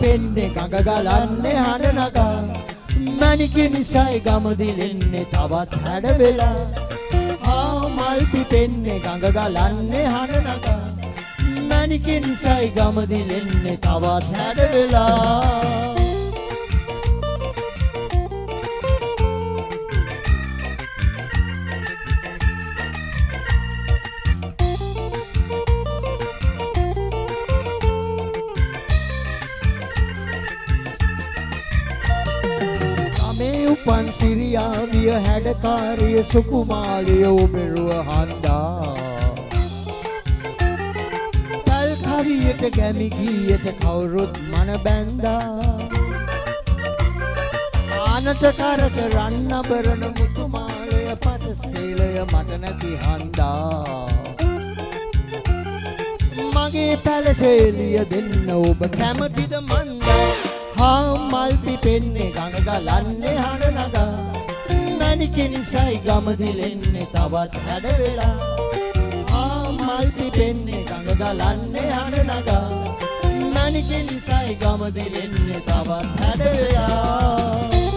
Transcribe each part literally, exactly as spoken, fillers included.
පිපෙන්නේ ගඟ ගලන්නේ හඬ නගා මණිකේ නිසයි ගම දිලෙන්නේ තවත් හැඩ වෙලා ආ මල් පිපෙන්නේ ගඟ ගලන්නේ හඬ නගා මණිකේ නිසයි ගම දිලෙන්නේ තවත් හැඩ වෙලා උපන් සිරියා විය හැඩකාරිය සුකුමාලිය ඔබෙරුව හන්දා තල් කවියට ගැමි ගීයට කවුරුත් මන බැන්දා ආනට කරට රන් අබරන මුතුමාලය පට සීලය මට නැති හන්දා මගේ පැලට එළිය දෙන්න ඔබ කැමතිද මන්දා हाँ मल पिपेन्ने गंग गलन्ने हඬ नगा මණිකේ නිසයි ගම දිලෙන්නේ තවත් හැඩ වෙලා हाँ मल पिपेन्ने गंग गलन्ने हඬ नगा මණිකේ නිසයි ගම දිලෙන්නේ තවත් හැඩ වෙලා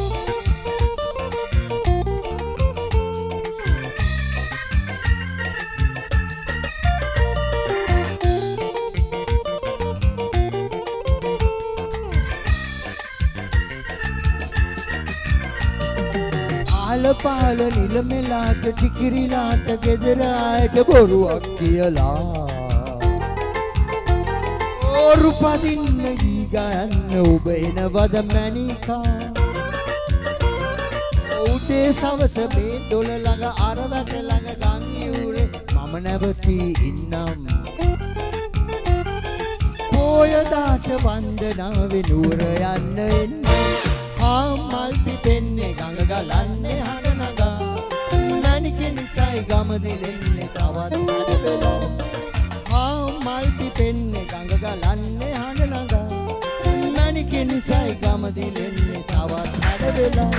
පාල නිල මෙලාට ටිකිරිලාට ගෙදර ආයට බොරුවක් කියලා ඕරු පදින්න ගී ගයන්න ඔබ එනවද මැනිකා උදේ සවස මේ දොළ ළඟ අර වැට ළඟ ගම් යූරේ මම නැවතී ඉන්නම් පොය දාට වන්දනාවේ නුවර යන්න එන්න ආ මල් පිපෙන්නේ ගඟ ගලන්නේ හඬ නගා මණිකේ නිසයි ගම දිලෙන්නේ තවත් හැඩ වෙලා ආ මල් පිපෙන්නේ ගඟ ගලන්නේ හඬ නගා මණිකේ නිසයි ගම දිලෙන්නේ තවත් හැඩ වෙලා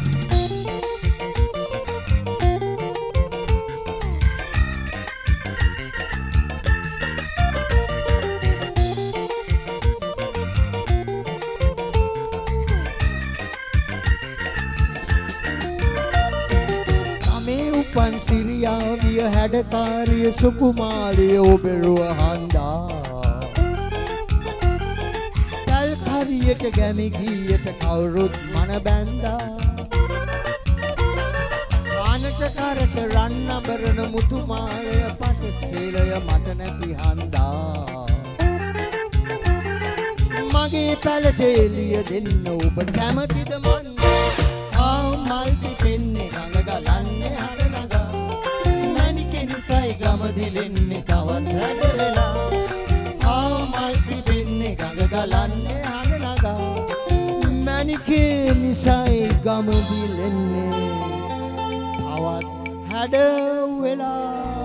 උපන් සිරියා විය හැඩකාරිය සුකුමාලිය ඔබෙරුව හන්දා තල් කවියට ගැමි ගීයට කවුරුත් මන බැන්දා ආනට කරට රන් අබරන මුතුමාලය පට සීලය මට නැති හන්දා මගේ පැලට එළිය දෙන්න ඔබ කැමතිද මන්දා ආ මල් පිපෙන්නේ ගඟ ගලන්නේ හඬ නගා මණිකේ නිසයි ගම දිලෙන්නේ තවත් හැඩ වෙලා ආ මල් පිපෙන්නේ ගඟ ගලන්නේ හඬ නගා මණිකේ නිසයි ගම දිලෙන්නේ තවත් හැඩ වෙලා